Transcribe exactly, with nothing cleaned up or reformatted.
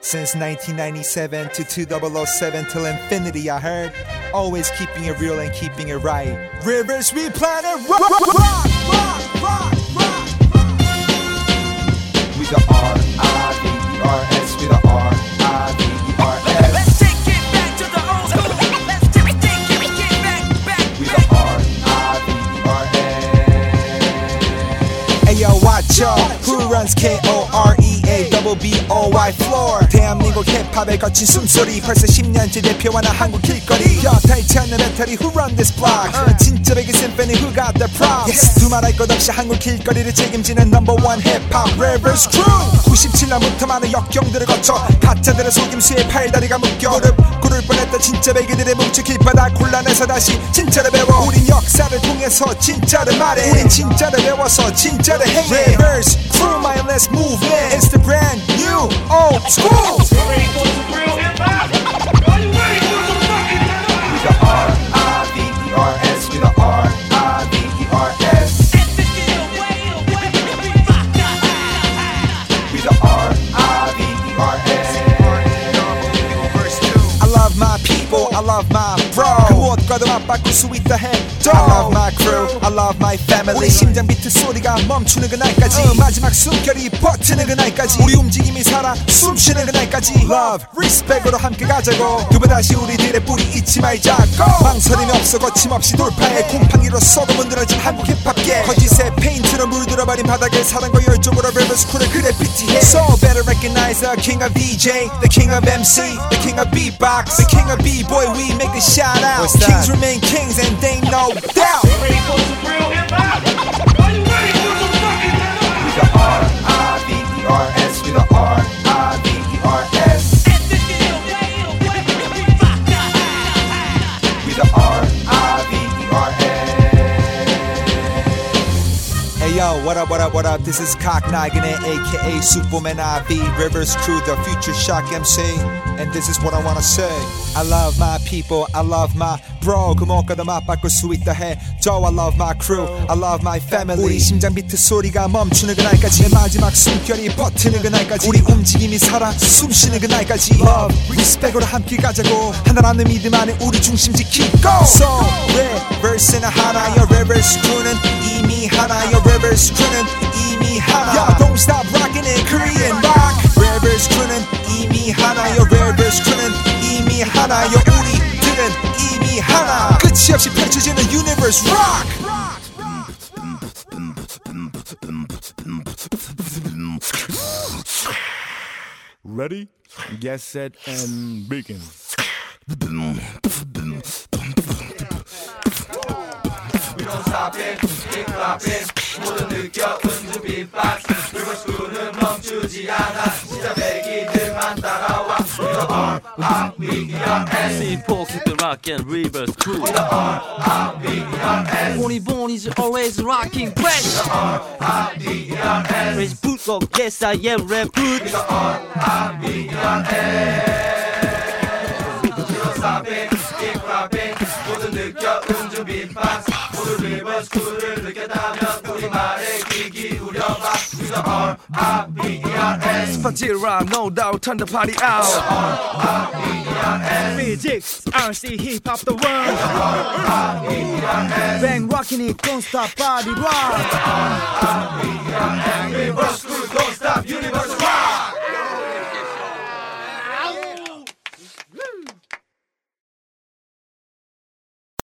Since nineteen ninety-seven to two thousand seven till infinity, I heard. Always keeping it real and keeping it right. Rivers, we planet rock, rock, rock, rock, rock, rock. We the R I V E R S, we the R I V E R S. Let's take it back to the old school. Let's take it, take it, get back, back, We the R I V E R S. Hey yo, watch yo, who runs K O R E A double B O Y floor. 대한민국 힙합에 거친 숨소리. 벌써 십 년째 대표하는 한국 길거리. 여타이치 않는 배터리 who run this block. 진짜 백이 심팬이 who got the props. Yes, 두말할 것 없이 한국 길거리를 책임지는 number one 힙합 Rivers Crew. 구십칠 년부터 많은 역경들을 거쳐 가짜들의 속임수에 팔다리가 묶여 무릎 꿇을 뻔했던 진짜 백이들의 뭉쳐 길바닥 곤란해서 다시 진짜를 배워. 우린 역사를 통해서 진짜를 말해. 우린 진짜를 배워서 진짜를 행해. Rivers Crew, my let's move in. It's the brand new old school. Ready for some real hip-hop? Are you ready for some fucking hip-hop? We the R I V E R S, we the R I V E R S. We the R I V E R S. I love my people, I love my bro. 그 무엇과도 맞바꿀 수 있다 해도 I love my crew, I love my family. 우리 심장 비트 소리가 멈추는 그날까지 어, 마지막 숨결이 버티는 그날까지 우리 움직임이 살아 숨쉬는 그날까지 Love, respect으로 함께 가자고 두번 다시 우리들의 뿌리 잊지 말자고 망설임이 없어 거침없이 돌파해 곰팡이로 썩어 문드러진 한국 힙합계 거짓의 페인트로 물들어버린 바닥에 사랑과 열정으로 Rivers Crew를 그래 피티해 So better recognize the king of D J, the king of M C, the king of beatbox, the king of B-boy, we make the shout out. Kings remain kings and they no doubt. Ready for some real hip-hop? Are you ready for some fucking hip-hop? We the R I V E R S, we the R I V E R S. We the R I V E R S. Hey yo, what up, what up, what up? This is Cock Nagane, aka Superman I V, Rivers Crew, the future shock M C. And this is what I wanna say. I love my people, I love my bro. 그 무엇과도 맞바꿀 수 있다 해도 I love my crew, I love my family. 우리 심장 비트 소리가 멈추는 그날까지 내 마지막 숨결이 버티는 그날까지 우리 움직임이 살아 숨쉬는 그날까지 Love, respect으로 함께 가자고 하나라는 믿음 안에 우리 중심 지키고 So, Rivers 는 하나여 Rivers Crew는 이미 하나여 Rivers Crew는 이미 하나 Yo, don't stop rocking it, Korean rock Rivers Crew는 이미 하나여 Rivers Crew는 이미 하나여 우리들은 이미 하나 끝이 없이 펼쳐지는 Universe Rock Ready, get set, and begin. We don't stop it, keep clapping 모두 느껴 은주 빅박스 Rivers Crew는 멈추지 않아 진짜 백이들만 따라와 We the R I V E R S See folks with the rock and Rivers Crew. We the R I V E R S Bonnie Born is always rocking fresh. R I V E R S Fresh boot rock, yes I am rap good. We the R I V E R S We don't stop it, keep clapping 모두 느껴 은주 빅박스 모두 Rivers Crew를 느꼈다면 우리말에 귀 기울여봐 We the R I V E R S Party around, no doubt, turn the party out. R I V E R S Physics, R C, hip hop the world. R I V E R S Bang rocking it, don't stop, body rock. R I V E R S Rivers Crew